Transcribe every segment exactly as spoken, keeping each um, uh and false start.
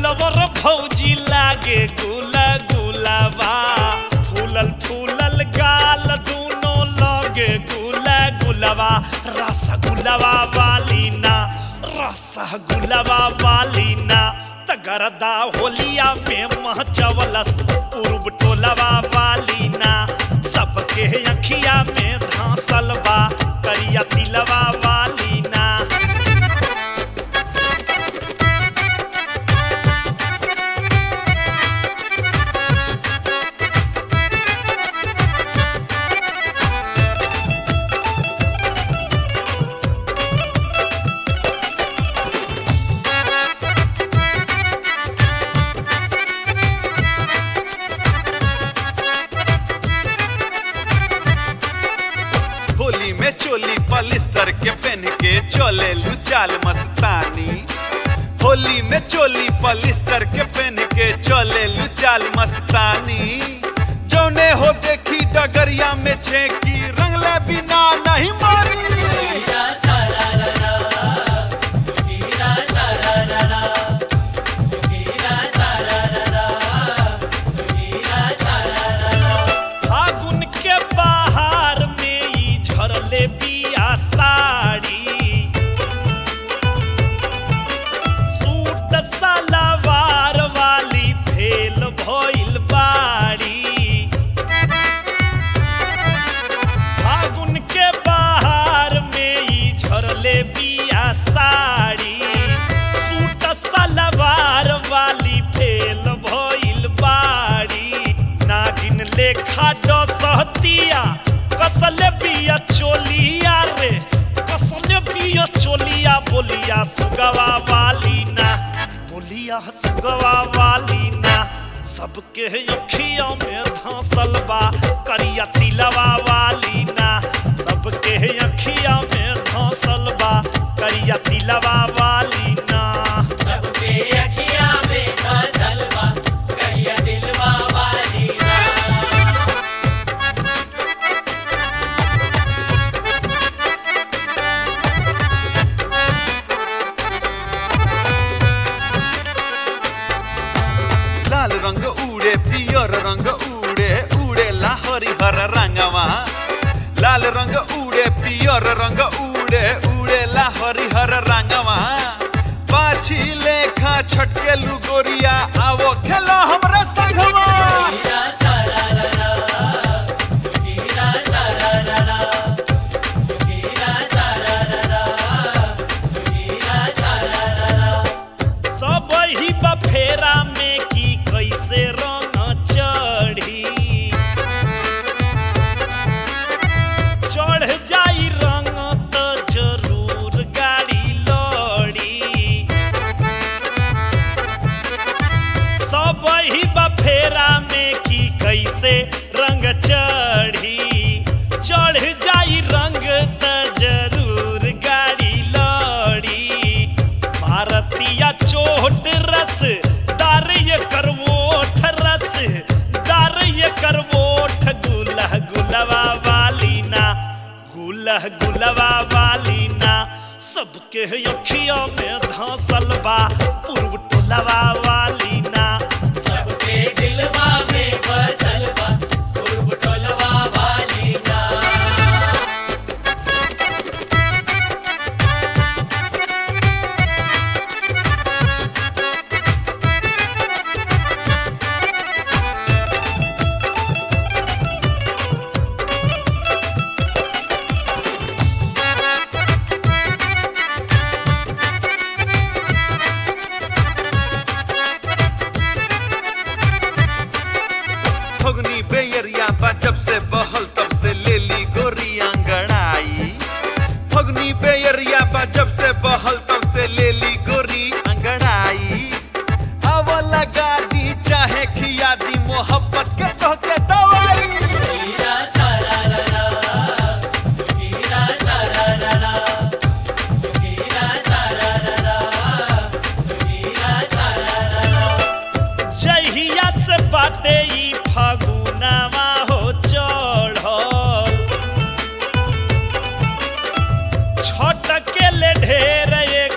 दिलवर भौजी लागे गुला गुलाबा फूलल फूलल गाल दूनो लगे गुला गुलाबा रसगुल्लावा वाली ना रसगुल्लावा वाली ना तगरदा होलिया में महचवलस पूर्व टोलवा वाली ना सबके अखिया में धांसल बा करिया तिलवा वाली ना होली में चोली पलिस्टर के पहन के चले लू चाल मस्तानी होली में चोली पलिस्टर के पहन के चले लू चाल मस्तानी जौने हो देखी डगरिया में छेकी रंगले बिना नहीं मारी फागुन के बाहर में ई झरले बिया साड़ी सूट सलवार वाली भेल भइल बाड़ी फागुन के बाहर में ई झरले बिया साड़ी सूट सलवार वाली भेल भइल बाड़ी नागिन लेखा डसहतिया कसले बिया चोलिया रे कसले बिया चोलिया बोलिया सुगवा वाली ना बोलिया सुगवा वाली ना सबके अखियों में धांसल बा करिया तिलवा वाली ना सबके अखियों में धांसल बा करिया तिलवा वाली ना सबके अखियाँ में धंसल बा करिया दिलवा वाली ना लाल रंग उड़े पियर रंग उड़े उड़े ला हरिहर रंगवा लाल रंग उड़े पियर रंग उड़े उड़े ला हरिहर रंगवा पाछी लेखा छटके लुगोरिया आवो खेलो हमरे संगवा हीरा सारा रा हीरा सारा रा हीरा सारा रा हीरा सारा रा सब ही बफेरा में की कैसे रंग चढ़ी चढ़ जाई रंग तो जरूर गाड़ी लड़ी सब ही बफेरा में की कैसे रंग चढ़ी चढ़ जाई रंग तो जरूर गाड़ी लड़ी भारतीय चोट रस दार ये करवोठ रस दार ये करवोठ गुलह गुलवा वाली ना गुलह गुलवा वाली ना सबके अखियों में धांसल बा पूर्व टोलवा वाली ना सबके दिलवा में बसल बा पूर्व टोलवा वाली ना फगुनी बेयरिया बा जब से बहल तब से ले ली गोरी अंगड़ाई फगुनी बेयरिया बा जब से बहल तब से ले ली गोरी अंगड़ाई अब लगा दी चाहे खिया दी मोहब्बत के तोहके दवाई हीरा सारा रा हीरा सारा रा हीरा सारा रा हीरा सारा रा जहिया से बाटे ई फागुनवा हो चढ़ल छटके ले ढेर ये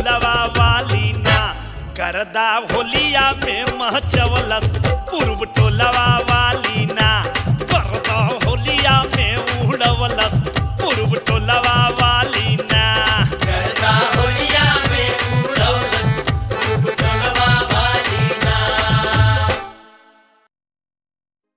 टोलवा वाली ना करदा होलिया में महचवलस पूर्व टोलवा वाली ना